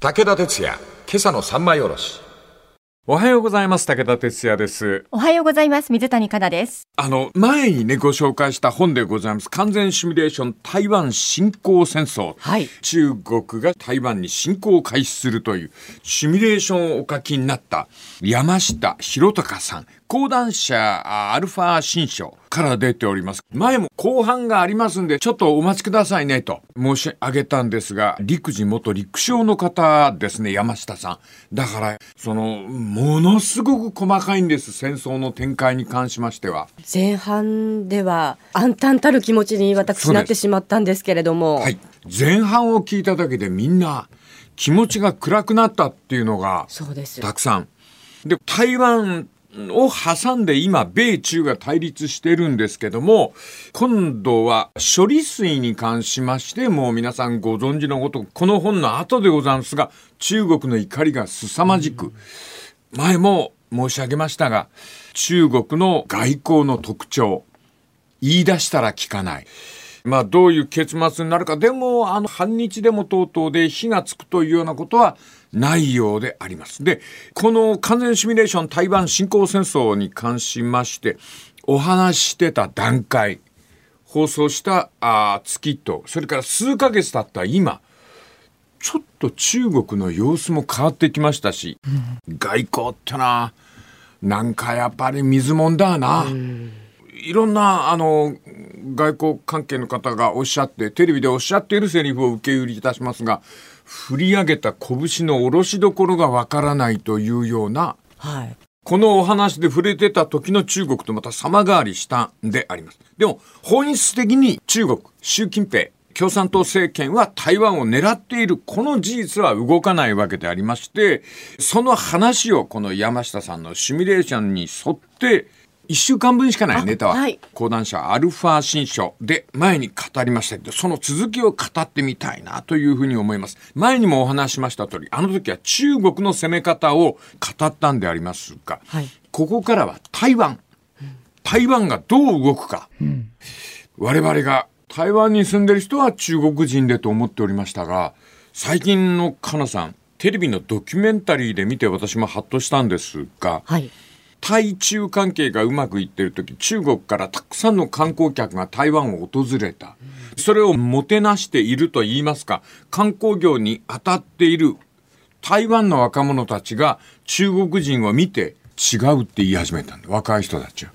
武田鉄矢、今朝の三枚おろし。 おはようございます。武田鉄矢です。 おはようございます。水谷香奈です。 前にねご紹介した本でございます。完全シミュレーション台湾侵攻戦争、 はい、 中国が台湾に侵攻を開始するというシミュレーションをお書きになった山下博隆さん、講談社アルファ新書から出ております。前も後半がありますんでちょっとお待ちくださいねと申し上げたんですが、陸自元陸将の方ですね、山下さん。だからものすごく細かいんです。戦争の展開に関しましては前半では暗淡たる気持ちに私なってしまったんですけれども、 はい、前半を聞いただけでみんな気持ちが暗くなったっていうのがたくさんで、台湾を挟んで今米中が対立してるんですけども、今度は処理水に関しましてもう皆さんご存知のこと、この本の後でございますが、中国の怒りが凄まじく、前も申し上げましたが、中国の外交の特徴、言い出したら聞かない。どういう結末になるか、でも反日デモ等々で火がつくというようなことはないようであります。で、この完全シミュレーション台湾侵攻戦争に関しましてお話ししてた段階、放送した月とそれから数ヶ月経った今、ちょっと中国の様子も変わってきましたし、外交ってなんかやっぱり水もんだな。いろんな外交関係の方がおっしゃってテレビでおっしゃっているセリフを受け売りいたしますが、振り上げた拳の下ろしどころがわからないというような、 はい、 このお話で触れてた時の中国とまた様変わりしたんであります。でも本質的に中国習近平共産党政権は台湾を狙っている、この事実は動かないわけでありまして、その話をこの山下さんのシミュレーションに沿って1週間分しかないネタは、はい、講談社アルファ新書で前に語りましたけど、その続きを語ってみたいなというふうに思います。前にもお話しました通り、あの時は中国の攻め方を語ったんでありますが、はい、ここからは台湾がどう動くか、我々が台湾に住んでる人は中国人でと思っておりましたが、最近のかなさんテレビのドキュメンタリーで見て私もハッとしたんですが、はい、対中関係がうまくいっている時、中国からたくさんの観光客が台湾を訪れた、それをもてなしているといいますか、観光業に当たっている台湾の若者たちが中国人を見て違うって言い始めたんだ。若い人たちは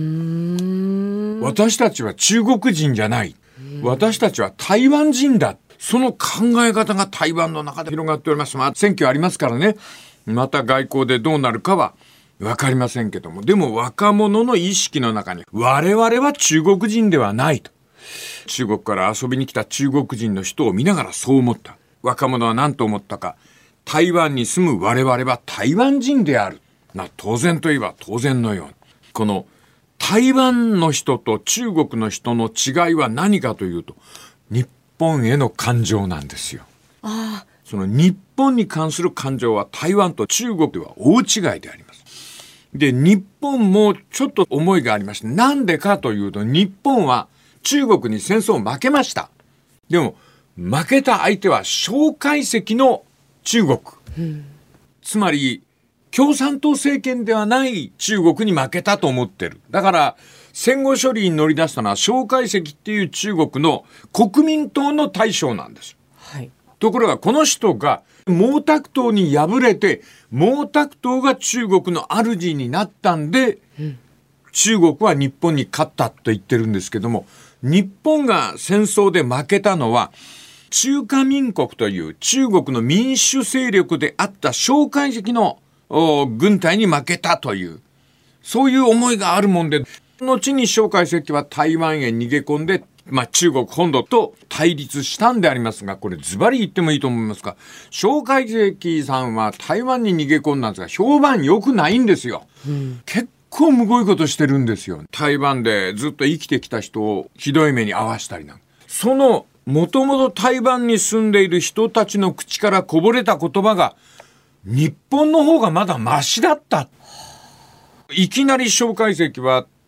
私たちは中国人じゃない、私たちは台湾人だ、その考え方が台湾の中で広がっております。選挙ありますからね、また外交でどうなるかはわかりませんけども、でも若者の意識の中に我々は中国人ではないと、中国から遊びに来た中国人の人を見ながらそう思った。若者は何と思ったか、台湾に住む我々は台湾人である、当然といえば当然のように、この台湾の人と中国の人の違いは何かというと、日本への感情なんですよ。その日本に関する感情は台湾と中国では大違いであります。で、日本もちょっと思いがありまして、なんでかというと、日本は中国に戦争を負けました。でも負けた相手は蒋介石の中国、つまり共産党政権ではない中国に負けたと思ってる。だから戦後処理に乗り出したのは蒋介石っていう中国の国民党の大将なんです、はい、ところがこの人が毛沢東に敗れて、毛沢東が中国の主になったんで、中国は日本に勝ったと言ってるんですけども、日本が戦争で負けたのは中華民国という中国の民主勢力であった蒋介石の軍隊に負けたという、そういう思いがあるもんで、後に蒋介石は台湾へ逃げ込んで、中国本土と対立したんでありますが、これズバリ言ってもいいと思いますが、蒋介石さんは台湾に逃げ込んだんですが、評判良くないんですよ、結構むごいことしてるんですよ。台湾でずっと生きてきた人をひどい目に遭わしたりなんか、そのもともと台湾に住んでいる人たちの口からこぼれた言葉が、日本の方がまだマシだった。いきなり蒋介石は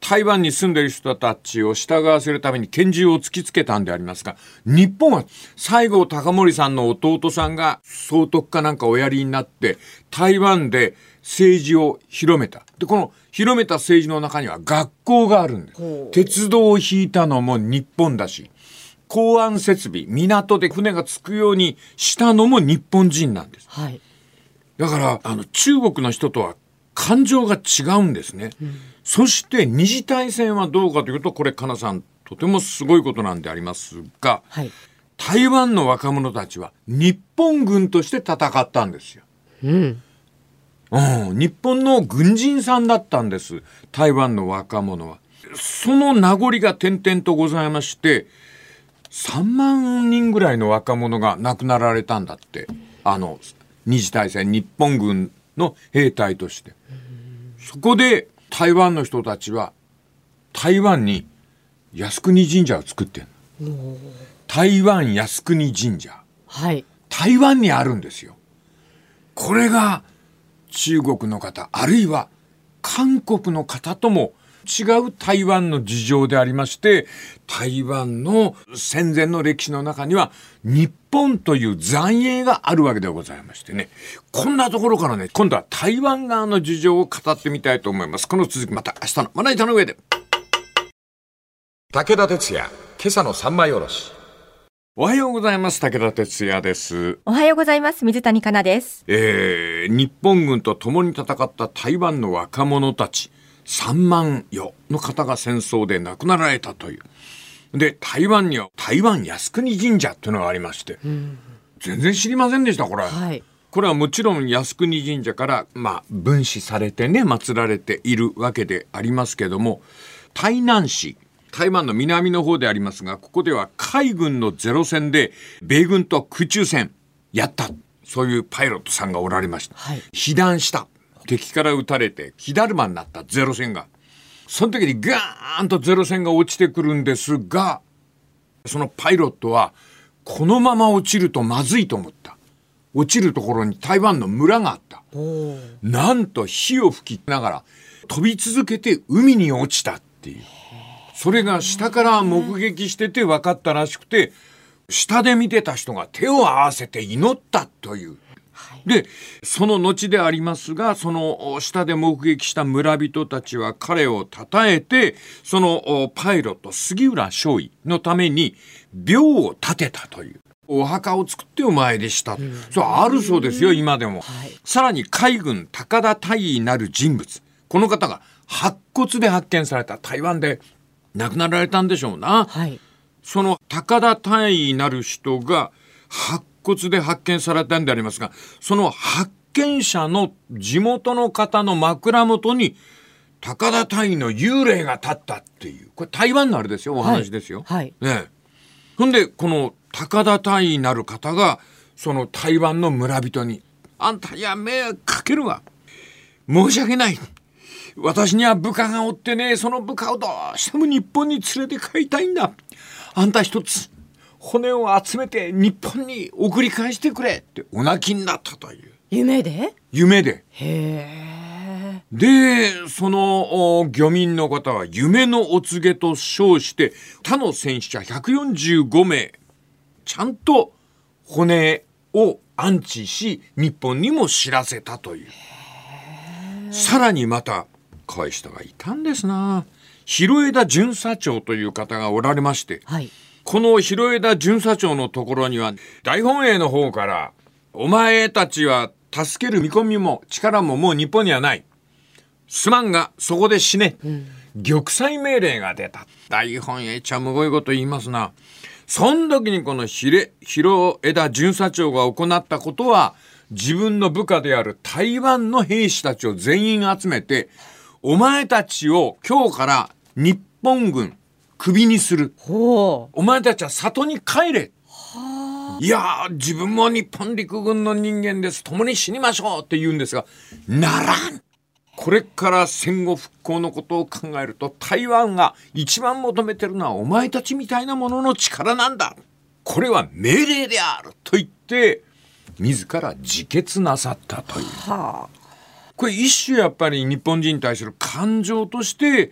台湾に住んでいる人たちを従わせるために拳銃を突きつけたんでありますが、日本は西郷隆盛さんの弟さんが総督かなんかおやりになって台湾で政治を広めた。でこの広めた政治の中には学校があるんです。鉄道を引いたのも日本だし、港湾設備、港で船が着くようにしたのも日本人なんです。 はい、 だから中国の人とは感情が違うんですね。そして二次大戦はどうかというと、これかなさんとてもすごいことなんでありますが、 はい、 台湾の若者たちは日本軍として戦ったんですよ。日本の軍人さんだったんです、台湾の若者は。その名残が点々とございまして、3万人ぐらいの若者が亡くなられたんだって、二次大戦日本軍の兵隊として。そこで台湾の人たちは台湾に靖国神社を作ってる。台湾靖国神社、 はい、 台湾にあるんですよ。これが中国の方、あるいは韓国の方とも違う台湾の事情でありまして、台湾の戦前の歴史の中には日本という残影があるわけでございましてね、こんなところからね、今度は台湾側の事情を語ってみたいと思います。この続きまた明日のまな板の上で。 武田鉄矢、今朝の三枚おろし。 おはようございます。武田鉄矢です。 おはようございます。水谷香奈です。 日本軍と共に戦った台湾の若者たち3万余の方が戦争で亡くなられたという。で、台湾には台湾靖国神社というのがありまして、全然知りませんでした、これ。 はい、 これはもちろん靖国神社から分祀されてね、祀られているわけでありますけども、台南市、台湾の南の方でありますが、ここでは海軍のゼロ戦で米軍と空中戦やった、そういうパイロットさんがおられました。 はい、 被弾した、敵から撃たれて火だるまになったゼロ戦が、その時にガーンとゼロ戦が落ちてくるんですが、そのパイロットはこのまま落ちるとまずいと思った。落ちるところに台湾の村があった。なんと火を吹きながら飛び続けて海に落ちたっていう。それが下から目撃してて分かったらしくて、下で見てた人が手を合わせて祈ったという。で、その後でありますが、その下で目撃した村人たちは彼を称えて、そのパイロット杉浦少尉のために廟を建てたという。お墓を作ってお参りした。そうあるそうですよ、今でも。さらに海軍高田大尉なる人物。この方が白骨で発見された。台湾で亡くなられたんでしょうな。 はい、 その高田大尉なる人が白骨で発見されたんでありますが、その発見者の地元の方の枕元に高田大尉の幽霊が立ったっていう、これ台湾のあれですよ、お話ですよ。 はい、 ね。ほんでこの高田大尉なる方がその台湾の村人に、あんたや迷惑かけるわ、申し訳ない、私には部下がおってね、その部下をどうしても日本に連れて帰りたいんだ、あんた一つ骨を集めて日本に送り返してくれってお泣きになったという。 夢で。 へー。 で、その漁民の方は夢のお告げと称して他の戦死者145名ちゃんと骨を安置し日本にも知らせたという。さらにまたこういう人がいたんですな。広枝巡査長という方がおられまして、 はい、 この広枝巡査長のところには大本営の方から、お前たちは助ける見込みも力ももう日本にはない、すまんがそこで死ね、玉砕命令が出た。大本営ちゃむごいこと言いますな。その時にこの広枝巡査長が行ったことは、自分の部下である台湾の兵士たちを全員集めて、お前たちを今日から日本軍クビにする、お前たちは里に帰れ、いや自分も日本陸軍の人間です、共に死にましょうって言うんですが、ならん。これから戦後復興のことを考えると、台湾が一番求めてるのはお前たちみたいなものの力なんだ、これは命令であると言って自ら自決なさったという。これ一種やっぱり日本人に対する感情として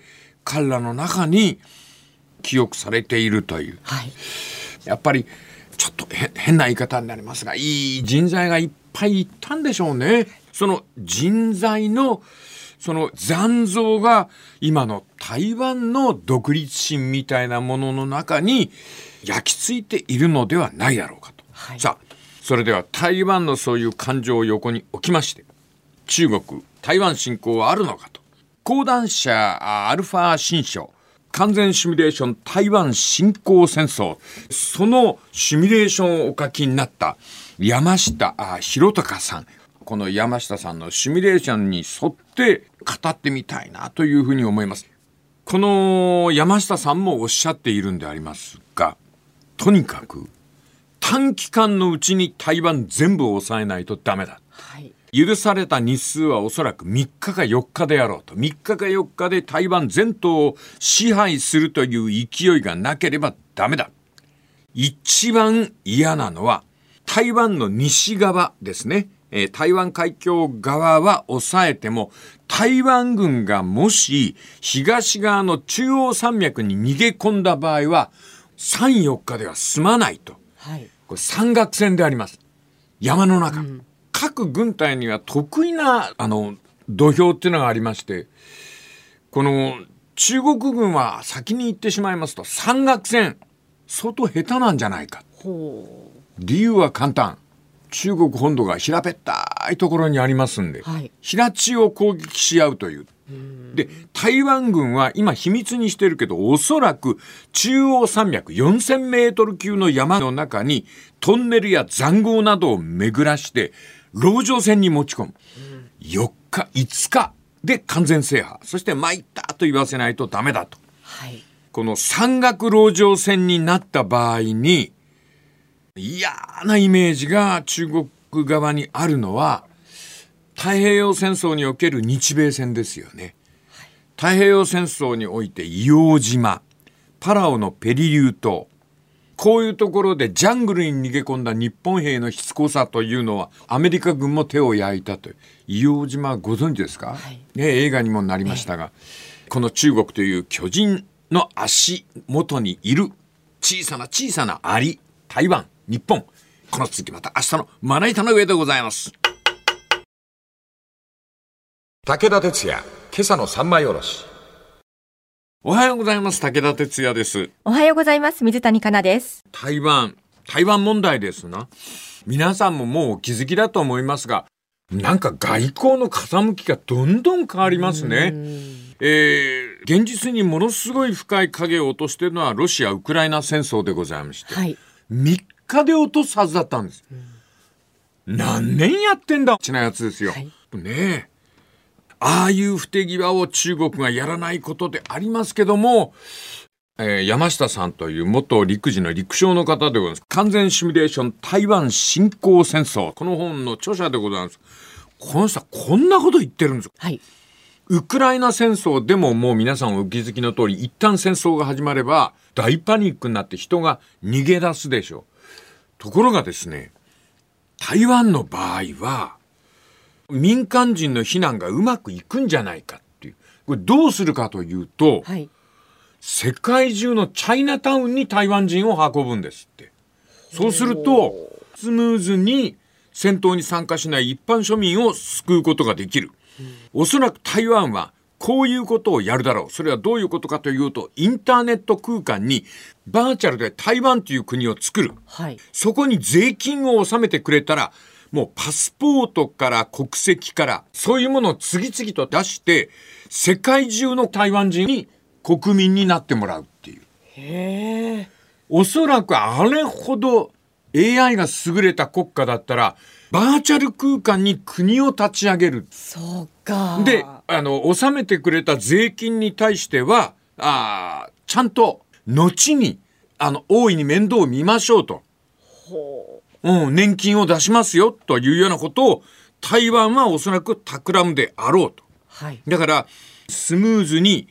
彼らの中に記憶されているという、 はい、 やっぱりちょっと変な言い方になりますが、いい人材がいっぱいいたんでしょうね。その人材のその残像が今の台湾の独立心みたいなものの中に焼き付いているのではないだろうかと、はい、さあそれでは台湾のそういう感情を横に置きまして、中国台湾侵攻はあるのかと、講談社アルファ新書完全シミュレーション台湾侵攻戦争、そのシミュレーションをお書きになった山下博隆さん、この山下さんのシミュレーションに沿って語ってみたいなというふうに思います。この山下さんもおっしゃっているんでありますが、とにかく短期間のうちに台湾全部を抑えないとダメだ、はい、許された日数はおそらく3日か4日であろうと、3日か4日で台湾全島を支配するという勢いがなければダメだ。一番嫌なのは台湾の西側ですね。台湾海峡側は抑えても、台湾軍がもし東側の中央山脈に逃げ込んだ場合は3、4日では済まないと、はい、これ山岳戦であります。山の中、各軍隊には得意な土俵っていうのがありまして、この中国軍は先に行ってしまいますと山岳戦相当下手なんじゃないか。理由は簡単。中国本土が平べったいところにありますんで、はい、平地を攻撃し合うという。で、台湾軍は今秘密にしてるけど、おそらく中央山脈4000メートル級の山の中にトンネルや塹壕などを巡らして籠城戦に持ち込む。4日5日で完全制覇、そして参ったと言わせないとダメだと、はい、この山岳籠城戦になった場合に嫌なイメージが中国側にあるのは太平洋戦争における日米戦ですよね。太平洋戦争において硫黄島、パラオのペリリュー島、こういうところでジャングルに逃げ込んだ日本兵のしつこさというのはアメリカ軍も手を焼いたという。硫黄島ご存知ですか、はい、映画にもなりましたが、この中国という巨人の足元にいる小さな小さなアリ、台湾、日本、この続きまた明日のまな板の上でございます。 武田鉄矢、今朝の三枚おろし。 おはようございます。武田鉄矢です。 おはようございます。水谷香奈です。 台湾問題ですな。皆さんももうお気づきだと思いますが、なんか外交の風向きがどんどん変わりますね。現実にものすごい深い影を落としているのはロシア・ウクライナ戦争でございまして、はい、3日で落とすはずだったんです。何年やってんだちなやつですよ、はい、ねえ、ああいう不手際を中国がやらないことでありますけども、山下さんという元陸自の陸将の方でございます。完全シミュレーション台湾侵攻戦争、この本の著者でございます。この人はこんなこと言ってるんですよ、はい、ウクライナ戦争でももう皆さんお気づきの通り、一旦戦争が始まれば大パニックになって人が逃げ出すでしょう。ところがですね、台湾の場合は民間人の避難がうまくいくんじゃないかっていう。これどうするかというと、はい、世界中のチャイナタウンに台湾人を運ぶんですって。そうするとスムーズに戦闘に参加しない一般庶民を救うことができる。おそらく台湾はこういうことをやるだろう。それはどういうことかというと、インターネット空間にバーチャルで台湾という国を作る、はい、そこに税金を納めてくれたら、もうパスポートから国籍からそういうものを次々と出して世界中の台湾人に国民になってもらうっていう。へー。おそらくあれほど AI が優れた国家だったらバーチャル空間に国を立ち上げる。 そうか。 で、納めてくれた税金に対してはちゃんと後に大いに面倒を見ましょうと。ほう。年金を出しますよというようなことを台湾はおそらく企むであろうと、はい、だからスムーズに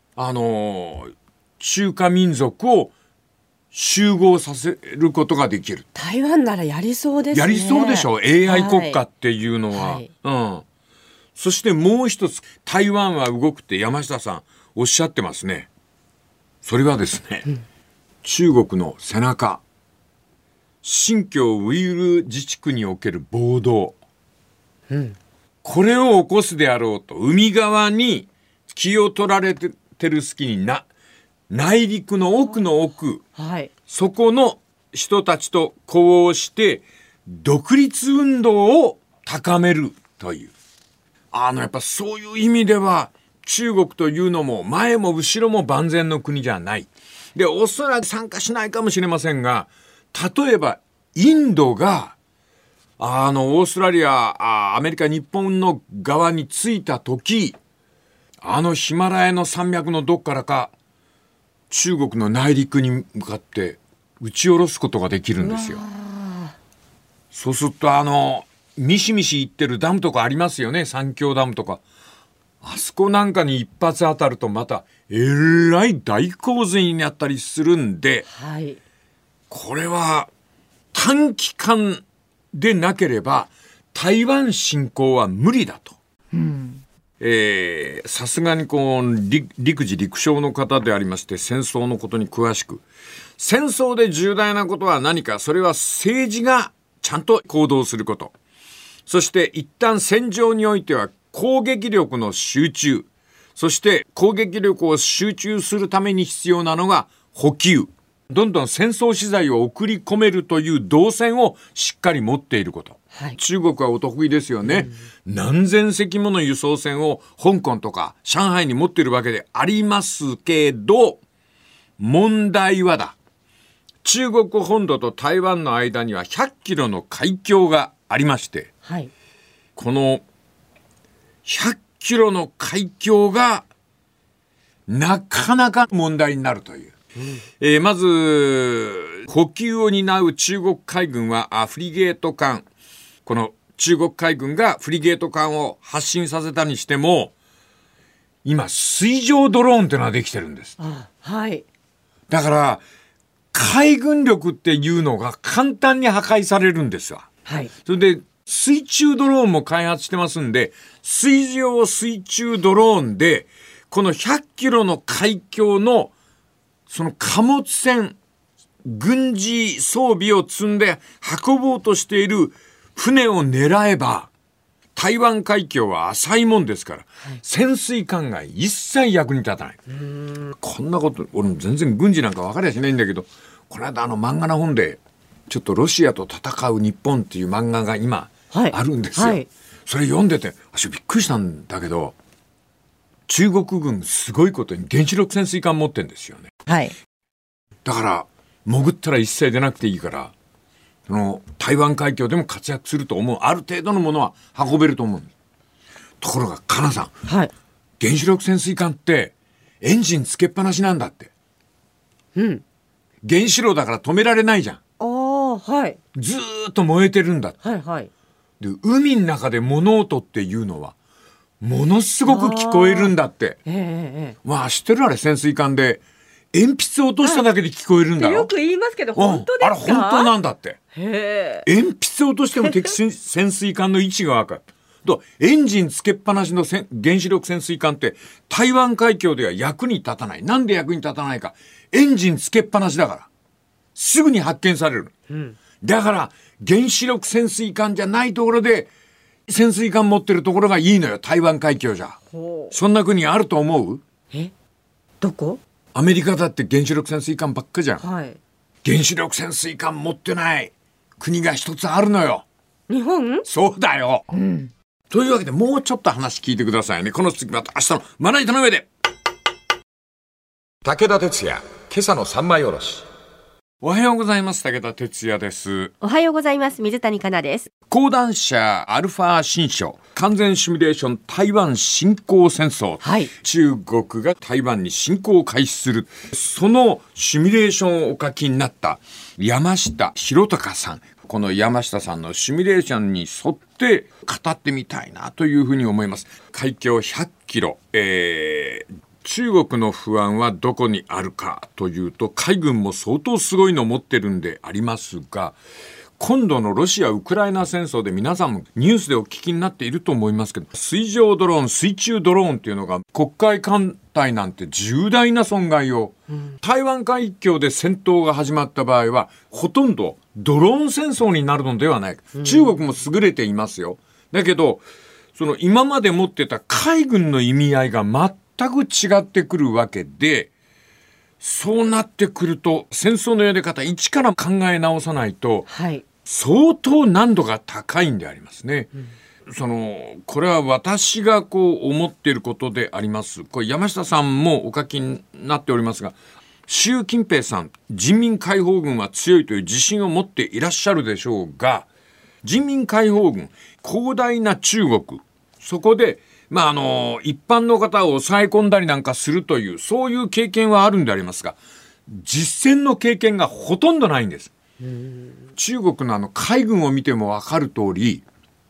中華民族を集合させることができる。 台湾ならやりそうですね。 やりそうでしょ AI 国家っていうのは、はいはい、そしてもう一つ台湾は動くって山下さんおっしゃってますね。それはですね、中国の背中、新疆ウイグル自治区における暴動、これを起こすであろうと海側に気を取られてる隙に内陸の奥の奥、 はい、 そこの人たちと呼応して独立運動を高めるという、やっぱそういう意味では中国というのも前も後ろも万全の国じゃない。で、おそらく参加しないかもしれませんが、例えばインドがオーストラリア、アメリカ、日本の側に着いた時、ヒマラヤの山脈のどっからか中国の内陸に向かって撃ち下ろすことができるんですよ。そうするとミシミシ言ってるダムとかありますよね。三峡ダムとか。あそこなんかに一発当たるとまたえらい大洪水になったりするんで、 はい、これは短期間でなければ台湾侵攻は無理だと。さすがに陸自陸将の方でありまして、戦争のことに詳しく、戦争で重大なことは何か、それは政治がちゃんと行動すること、そして一旦戦場においては攻撃力の集中、そして攻撃力を集中するために必要なのが補給、どんどん戦争資材を送り込めるという動線をしっかり持っていること、はい、中国はお得意ですよね、何千隻もの輸送船を香港とか上海に持っているわけでありますけど、問題は中国本土と台湾の間には100キロの海峡がありまして、はい、この100キロの海峡がなかなか問題になるという、まず補給を担う中国海軍はフリゲート艦、この中国海軍がフリゲート艦を発進させたにしても、今水上ドローンってのができてるんです。 はい、 だから海軍力っていうのが簡単に破壊されるんですわ、はい、それで水中ドローンも開発してますんで、水中ドローンでこの100キロの海峡のその貨物船、軍事装備を積んで運ぼうとしている船を狙えば、台湾海峡は浅いもんですから、はい、潜水艦が一切役に立たない。こんなこと、俺も全然軍事なんか分かりゃしないんだけど、この間漫画の本でちょっとロシアと戦う日本っていう漫画が今あるんですよ、はいはい、それ読んでてびっくりしたんだけど、中国軍すごいことに原子力潜水艦持ってんですよね、はい、だから潜ったら一切出なくていいから、台湾海峡でも活躍すると思う、ある程度のものは運べると思う。ところがかなさん、はい、原子力潜水艦ってエンジンつけっぱなしなんだって、原子炉だから止められないじゃん。はい、ずーっと燃えてるんだって、はいはい、で海の中で物音っていうのはものすごく聞こえるんだって、知ってる？あれ潜水艦で鉛筆を落としただけで聞こえるんだろ。 よく言いますけど本当ですか？ あれ本当なんだって。鉛筆を落としても敵潜水艦の位置が分かると、エンジンつけっぱなしの原子力潜水艦って台湾海峡では役に立たない。なんで役に立たないか、エンジンつけっぱなしだからすぐに発見される、だから原子力潜水艦じゃないところで潜水艦持ってるところがいいのよ、台湾海峡じゃ。そんな国あると思う？ どこ？ アメリカだって原子力潜水艦ばっかじゃん、はい、原子力潜水艦持ってない国が一つあるのよ。 日本？ そうだよ、というわけでもうちょっと話聞いてくださいね。この次また明日のまな板の上で。 武田鉄矢、今朝の三枚おろし。 おはようございます。武田鉄矢です。 おはようございます。水谷香奈です。 講談社アルファ新書完全シミュレーション台湾侵攻戦争、はい、中国が台湾に侵攻を開始する、そのシミュレーションをお書きになった山下博隆さん、この山下さんのシミュレーションに沿って語ってみたいなというふうに思います。海峡100キロ、中国の不安はどこにあるかというと、海軍も相当すごいの持ってるんでありますが、 今度のロシア・ウクライナ戦争で皆さんもニュースでお聞きになっていると思いますけど、水上ドローン、水中ドローンっていうのが黒海艦隊なんて重大な損害を、台湾海峡で戦闘が始まった場合はほとんどドローン戦争になるのではないか。中国も優れていますよ。だけどその今まで持ってた海軍の意味合いが全く違ってくるわけで、そうなってくると戦争のやり方一から考え直さないと、 はい、 相当難度が高いんでありますね。これは私がこう思っていることであります。これ山下さんもお書きになっておりますが、習近平さん、人民解放軍は強いという自信を持っていらっしゃるでしょうが、人民解放軍、広大な中国、そこで一般の方を抑え込んだりなんかするというそういう経験はあるんでありますが、実戦の経験がほとんどないんです。中国の海軍を見ても分かる通り、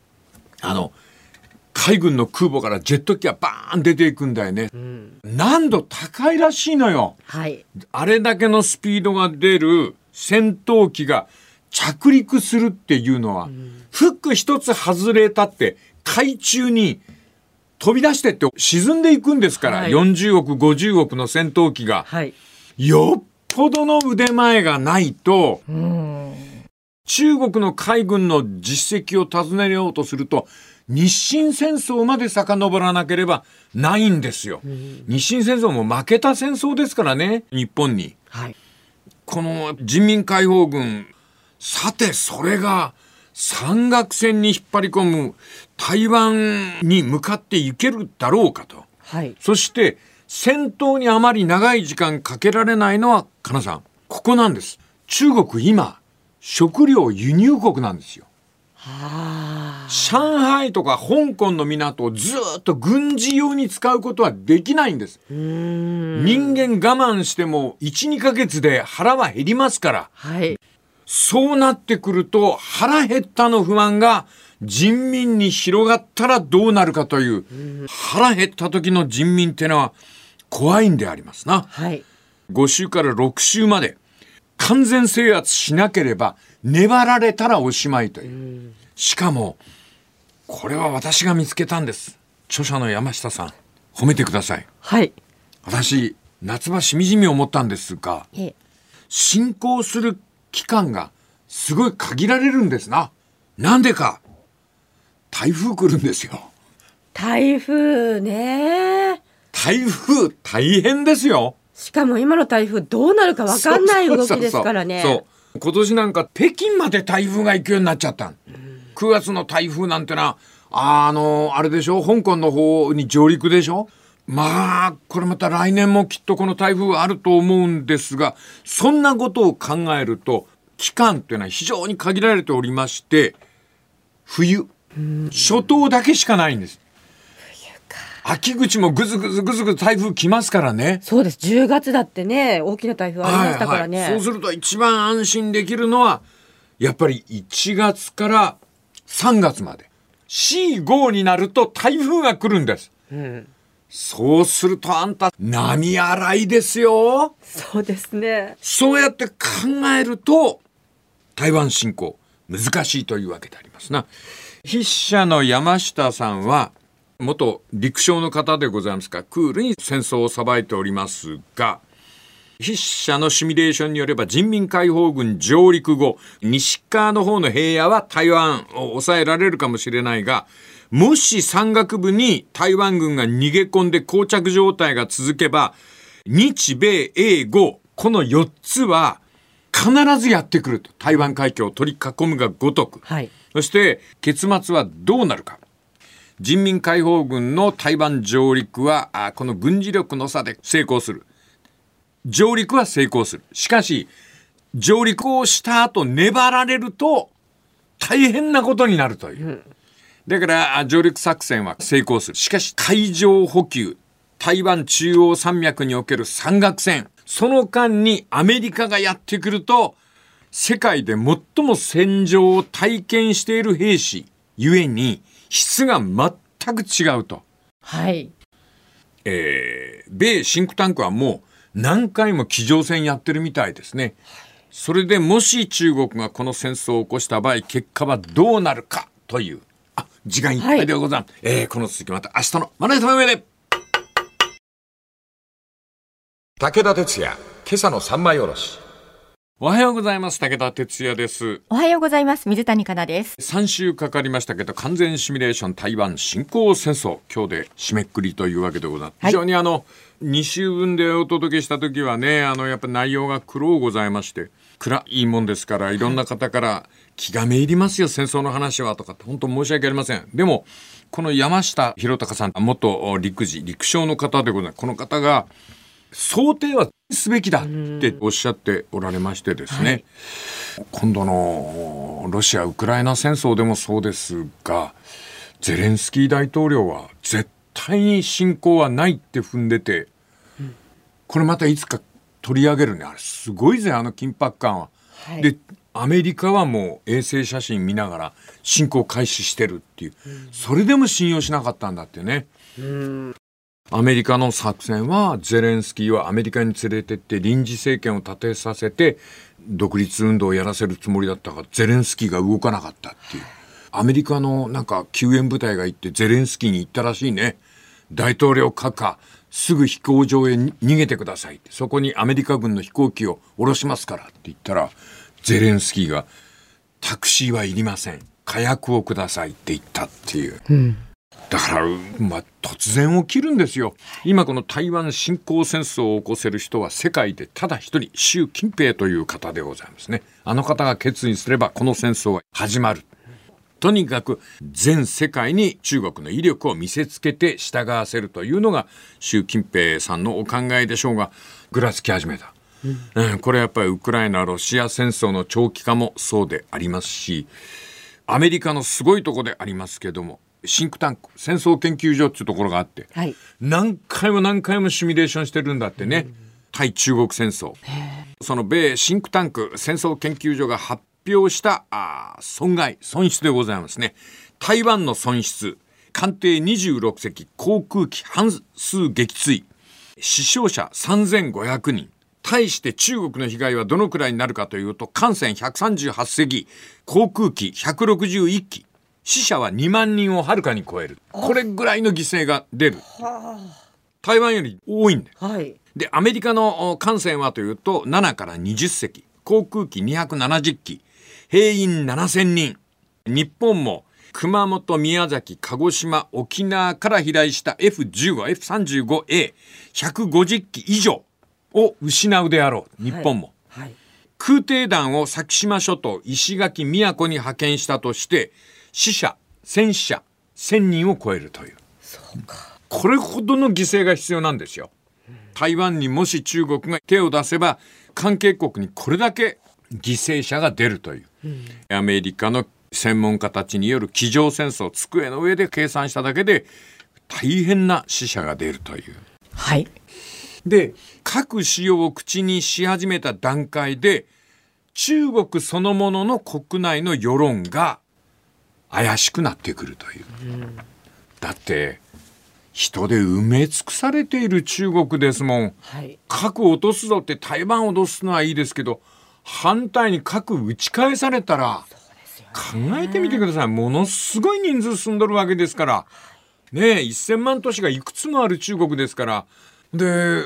海軍の空母からジェット機がバーン出ていくんだよね。難度高いらしいのよ、はい、あれだけのスピードが出る戦闘機が着陸するっていうのは、フック一つ外れたって海中に飛び出してって沈んでいくんですから、はい、40億50億の戦闘機が、はい、よっぽどの腕前がないと、中国の海軍の実績を尋ねようとすると日清戦争まで遡らなければないんですよ。日清戦争も負けた戦争ですからね、日本に、はい、この人民解放軍、さてそれが山岳線に引っ張り込む台湾に向かっていけるだろうかと、はい、そして戦闘にあまり長い時間かけられないのはかなさん、ここなんです。中国今食料輸入国なんですよ。上海とか香港の港をずっと軍事用に使うことはできないんです。人間我慢しても 1,2 ヶ月で腹は減りますから、はい、そうなってくると腹減ったの不満が人民に広がったらどうなるかという、腹減った時の人民ってのは怖いんでありますな、はい、5週から6週まで完全制圧しなければ粘られたらおしまいという。しかもこれは私が見つけたんです。著者の山下さん、褒めてください。はい。私夏場しみじみ思ったんですが、進行する期間がすごい限られるんですな。なんでか、台風来るんですよ。 台風ね。 台風大変ですよ。 しかも今の台風どうなるか分かんない動きですからね。 そう今年なんか北京まで台風が行くようになっちゃった。9月の台風なんてのはあれでしょ、香港の方に上陸でしょ。まあこれまた来年もきっとこの台風あると思うんですが、そんなことを考えると期間というのは非常に限られておりまして、冬、初冬だけしかないんです。秋口もぐずぐずぐずぐず台風来ますからね。 そうです、10月だってね、大きな台風ありましたからね、 はいはい、そうすると一番安心できるのはやっぱり1月から3月まで C5 になると台風が来るんです、そうするとあんた波荒いですよ。 そうですね。 そうやって考えると台湾侵攻難しいというわけでありますな。筆者の山下さんは元陸将の方でございますから、クールに戦争を裁いておりますが、筆者のシミュレーションによれば人民解放軍上陸後、西側の方の平野は台湾を抑えられるかもしれないが、もし山岳部に台湾軍が逃げ込んで膠着状態が続けば、日米英豪この4つは必ずやってくると。台湾海峡を取り囲むがごとく、はい、そして結末はどうなるか。人民解放軍の台湾上陸はこの軍事力の差で成功する。上陸は成功する。しかし上陸をした後粘られると大変なことになるという、だから上陸作戦は成功する。しかし海上補給、台湾中央山脈における山岳線、その間にアメリカがやってくると、世界で最も戦場を体験している兵士ゆえに質が全く違うと、はい、米シンクタンクはもう何回も机上戦やってるみたいですね。 それでもし中国がこの戦争を起こした場合、結果はどうなるかという。時間いっぱいでございます。この続きまた明日のまな板の上で。 武田鉄矢、今朝の三枚おろし。 おはようございます。武田鉄矢です。 おはようございます。水谷香奈です。 3週かかりましたけど、完全シミュレーション台湾侵攻戦争、今日で締めくくりというわけでございます。非常に2週分でお届けした時はね、やっぱ内容が苦労ございまして、暗いもんですから、いろんな方から気がめいりますよ、戦争の話はとかって、本当申し訳ありません。でもこの山下博隆さん、元陸将の方でございます。この方が想定はすべきだっておっしゃっておられましてですね、今度のロシア・ウクライナ戦争でもそうですが、ゼレンスキー大統領は絶対に侵攻はないって踏んでて、これまたいつか取り上げるね。あれすごいぜ、緊迫感は。でアメリカはもう衛星写真見ながら侵攻開始してるっていう、それでも信用しなかったんだってね。アメリカの作戦は、ゼレンスキーはアメリカに連れてって臨時政権を立てさせて独立運動をやらせるつもりだったが、ゼレンスキーが動かなかったっていう。アメリカの救援部隊が行ってゼレンスキーに行ったらしいね。大統領閣下、すぐ飛行場へ逃げてくださいって、そこにアメリカ軍の飛行機を降ろしますからって言ったら、ゼレンスキーがタクシーはいりません、火薬をくださいって言ったっていう、だから、突然起きるんですよ。今この台湾侵攻戦争を起こせる人は世界でただ一人、習近平という方でございますね。あの方が決意すればこの戦争は始まる。とにかく全世界に中国の威力を見せつけて従わせるというのが習近平さんのお考えでしょうが、ぐらつき始めた。これやっぱりウクライナ・ロシア戦争の長期化もそうでありますし、アメリカのすごいところでありますけども、シンクタンク戦争研究所っていうところがあって、何回もシミュレーションしてるんだってね。対中国戦争、その米シンクタンク戦争研究所が発表した損失でございますね。台湾の損失、艦艇26隻、航空機半数撃墜、死傷者3500人。対して中国の被害はどのくらいになるかというと、艦船138隻、航空機161機、死者は2万人をはるかに超える。これぐらいの犠牲が出る。台湾より多いんだよ。でアメリカの艦船はというと7から20隻、航空機270機、兵員7000人。日本も熊本、宮崎、鹿児島、沖縄から飛来した F15、F35A150 機以上を失うであろう。日本も、空挺団を先島諸島、石垣、宮古に派遣したとして、死者戦死者1000人を超えるという。これほどの犠牲が必要なんですよ。台湾にもし中国が手を出せば、関係国にこれだけ犠牲者が出るという、アメリカの専門家たちによる机上戦争、机の上で計算しただけで大変な死者が出るという。で核使用を口にし始めた段階で、中国そのものの国内の世論が怪しくなってくるという、だって人で埋め尽くされている中国ですもん。核を落とすぞって、台湾を落とすのはいいですけど、反対に核打ち返されたら、考えてみてください。ものすごい人数住んどるわけですからね。1000万都市がいくつもある中国ですから。で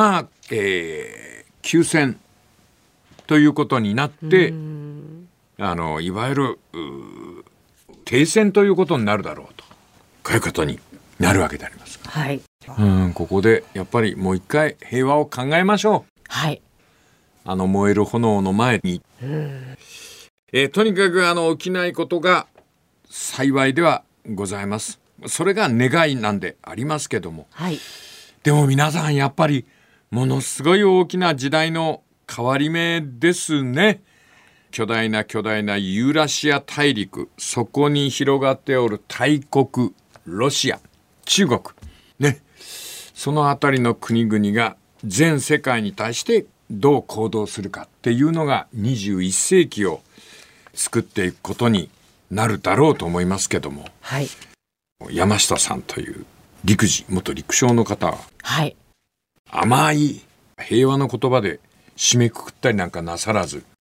休戦ということになって、いわゆる停戦ということになるだろうと、こういうことになるわけであります。ここでやっぱりもう一回平和を考えましょう。燃える炎の前に、とにかく起きないことが幸いではございます。それが願いなんでありますけども、でも皆さんやっぱりものすごい大きな時代の変わり目ですね。巨大なユーラシア大陸、そこに広がっておる大国ロシア、中国ね、そのあたりの国々が全世界に対してどう行動するかっていうのが21世紀を作っていくことになるだろうと思いますけども、山下さんという元陸将の方は、甘い平和の言葉で締めくくったりなんかなさらず、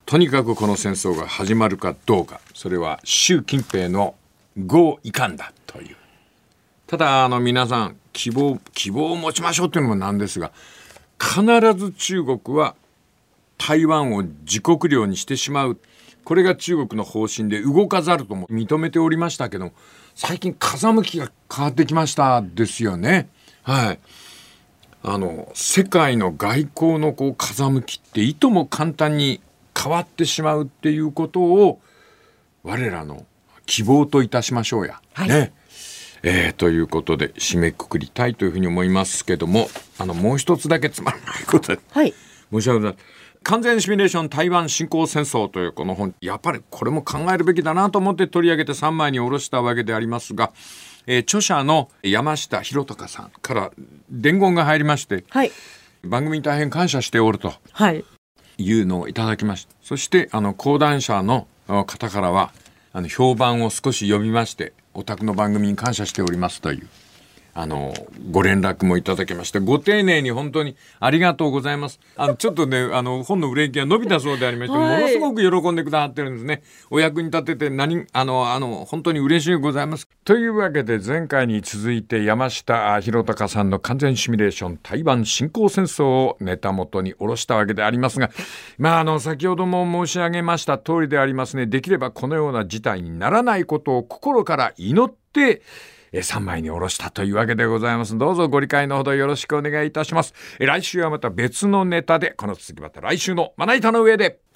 とにかくこの戦争が始まるかどうか、それは習近平の合意感だという。ただ皆さん希望を持ちましょうというのもなんですが、必ず中国は台湾を自国領にしてしまう、これが中国の方針で動かざるとも認めておりましたけど、最近風向きが変わってきましたですよね。はい。世界の外交の風向きっていとも簡単に変わってしまうっていうことを我らの希望といたしましょうや、 はい、 ね。ということで締めくくりたいというふうに思いますけども、もう一つだけつまらないことで、 はい、 申し訳ございません。完全シミュレーション台湾侵攻戦争というこの本、やっぱりこれも考えるべきだなと思って取り上げて3枚に下ろしたわけでありますが、著者の山下博隆さんから伝言が入りまして、 はい、 番組に大変感謝しておるというのをいただきました。そして講談社の方からは評判を少し呼びまして、お宅の番組に感謝しておりますというご連絡もいただきまして、ご丁寧に本当にありがとうございます。ちょっとね本の売れ行きが伸びたそうでありまして、はい、ものすごく喜んでくださってるんですね。お役に立てて本当に嬉しいございます。というわけで前回に続いて山下博隆さんの完全シミュレーション台湾侵攻戦争をネタ元に下ろしたわけでありますが、先ほども申し上げました通りでありますね。できればこのような事態にならないことを心から祈って3枚に下ろしたというわけでございます。どうぞご理解のほどよろしくお願いいたします。来週はまた別のネタで、この続きまた来週のまな板の上で。